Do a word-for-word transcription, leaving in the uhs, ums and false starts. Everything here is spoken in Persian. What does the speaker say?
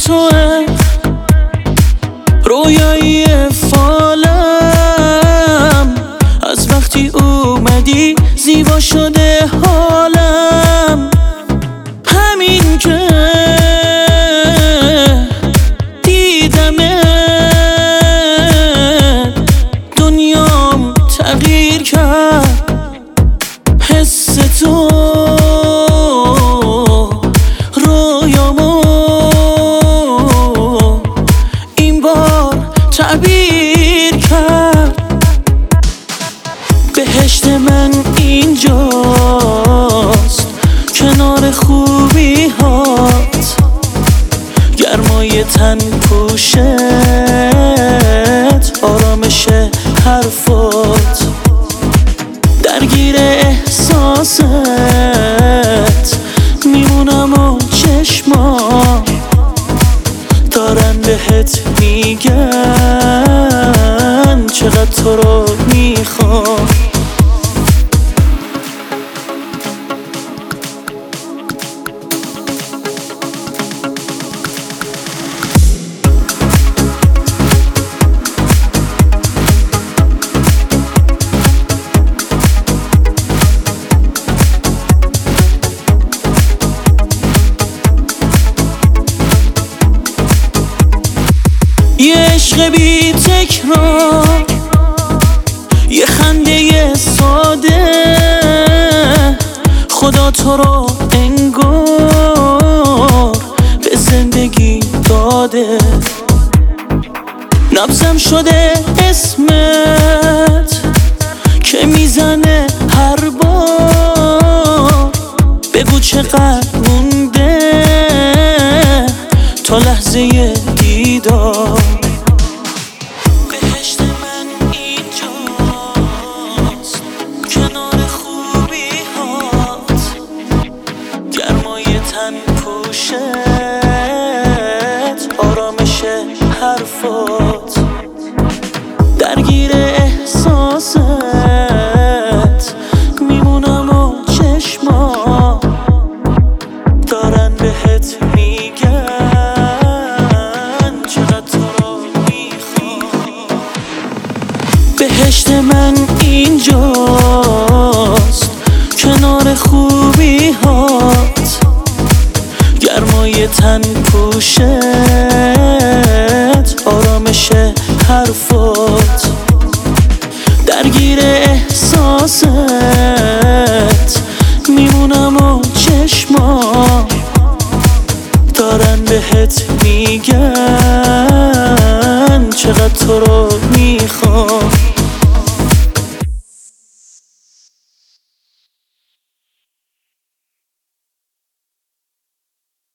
توه، رویایی فالم، از وقتی اومدی زیبا شده حالم. همین که دیدمه دنیام تغییر کرد. حس تو رویامو این بار تعبیر کرد. بهشت من اینجاست کنار خوبی هات، گرمای تن پوشت، آرامش حرفات، درگیر احساست میمونم و چشمام دارن بهت میگن چقدر تو رو میخوام. یه عشق بی تکرار، یه خنده ساده، خدا تو رو انگار به زندگی داده. نبضم شده اسمت که میزنه هر بار، بگو چقدر مونده تا لحظه دیدار. بهشت من اینجاست کنار خوبی هات، گرمای تن پوشت، آرامش حرفات، درگیر احساست میمونم و چشمام دارن بهت میگن بهشت من اینجاست کنار خوبی هات، گرمای تن پوشت، آرامش حرفات، درگیر احساست میمونم و چشمام دارن بهت میگن چقدر تو رو میخوام.